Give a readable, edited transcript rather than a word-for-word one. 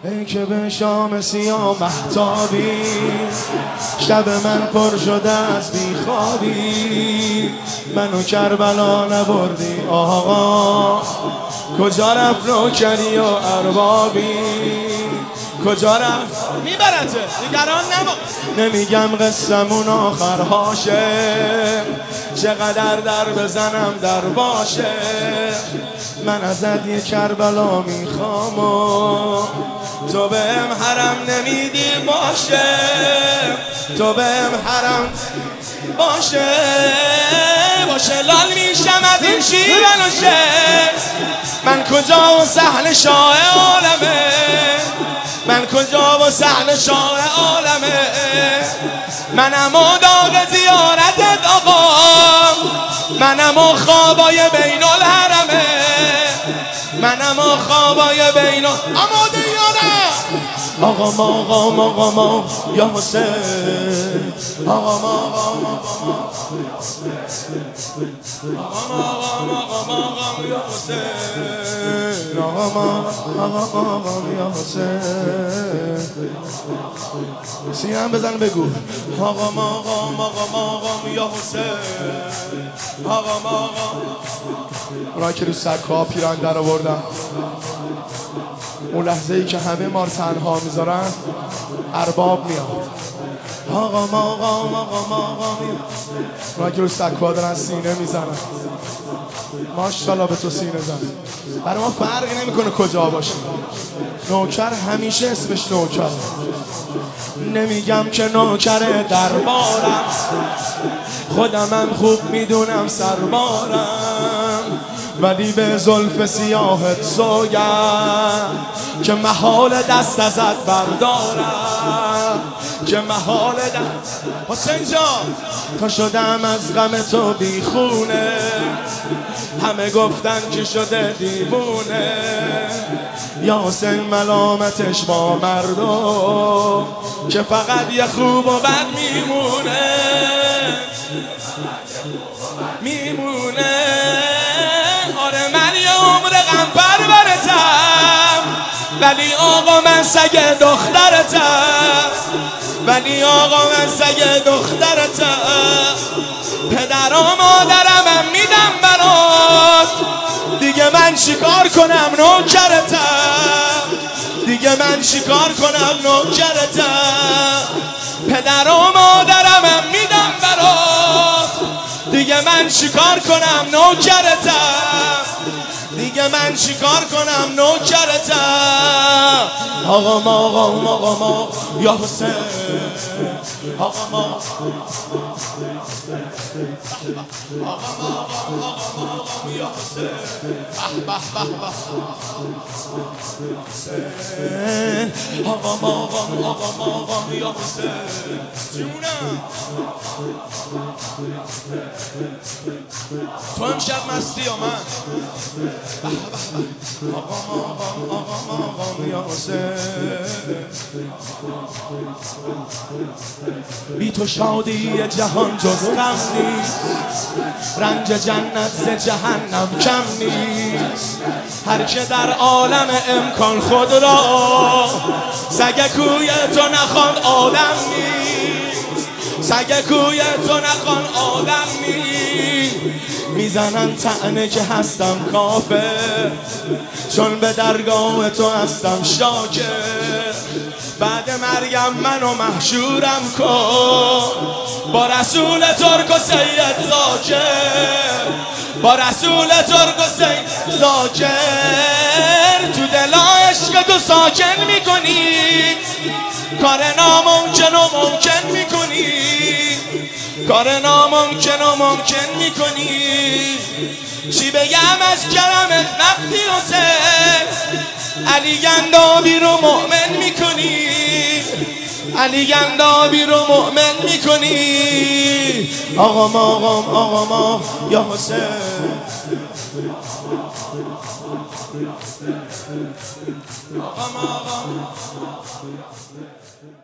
ای که به شام سیاه مهتابی، شب من پر شده از بیخوابی، منو کربلا نبردی آقا، کجا رفت نوکری و اربابی، کجا رفت میبرته دیگران نمیگم قصمون آخرهاشه، چقدر در بزنم در باشه، من ازت یه کربلا میخوام و تو بهم حرم نمیدی باشه، تو بهم حرم باشه لال میشم از این شیرن و شعر، من کجا و صحن شاه عالمه، من کجا و صحن شاه عالمه، منم و داغ زیارتت آقا، منم و خوابای بین الحرمه، منم و خوابای بین آماده یاره آقا ما یا حسین، آقا ما یا حسین، آقا یا حسین، سیم بزن بگو آقا ما یا حسین، آقا ما اونایی که رو سکا پیران در آوردن، اون لحظه ای که همه ما رو تنها میذارن ارباب میاد، آقا ما میاد، اونایی که رو سکا دارن سینه میزنن، ماشاءالله به تو سینه زن، برای ما فرقی نمیکنه کجا باشیم، نوکر همیشه اسمش نوکر، نمیگم که نوکر دربارم، خودمم خوب میدونم سربارم، ولی به زلف سیاهت سوگم که محال دست ازت بردارم، که محال دست حسین جان، تا شدم از غم تو بیخونه، همه گفتن که شده دیوونه، یا حسین ملامتش با مردم که فقط یه خوب و بد میمونه، آره من یه عمر غم پرورتم، ولی آقا من سگ دخترتم، ولی آقا من سگ دخترتم، پدر و مادرم میدم برات، دیگه من چیکار کنم نوکرتم، دیگه من چیکار کنم نوکرتم، پدر و مادرم میدم برات، دیگه من چیکار کنم نوکرتم، دیگه من چیکار کنم نوکرتم، آقا ما یا حسین، آقا ما یا حسین، آقا ما یا حسین، جونم تو امشب مستی یا من، آقا یا حسین، بی تو شادی جهان جز غم نیست، رنج جنت ز جهنم کم نیست، هر که در عالم امکان خود را سگ کوی تو نخواند آدم نیست، سگ کوی تو نخواند آدم نیست، میزنن طعنه که هستم کافر، چون به درگاه تو هستم شاکر، بعد مرگم منو محشورم کن با رسول ترک و سید زاکر، با رسول ترک و سید زاکر، تو دل عشق تو ساکن میکنی، کار ناممکن و ممکن میکنی، کار ناممکن و ممکن میکنی، چی بگم از کرمت وقتی حسین، علی گندابی رو مؤمن میکنی، علی گندابی رو مؤمن میکنی، آقا ما یا حسین، آقا ما